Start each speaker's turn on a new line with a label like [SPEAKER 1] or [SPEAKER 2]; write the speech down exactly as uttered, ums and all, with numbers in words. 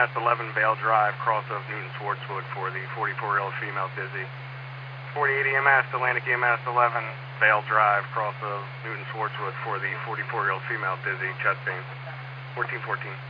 [SPEAKER 1] S eleven Vale Drive, cross of Newton Swartzwood for the forty-four-year-old female dizzy. forty-eight E M S, Atlantic E M S eleven Vale Drive, cross of Newton Swartzwood for the forty-four-year-old female dizzy, chest pain. fourteen fourteen.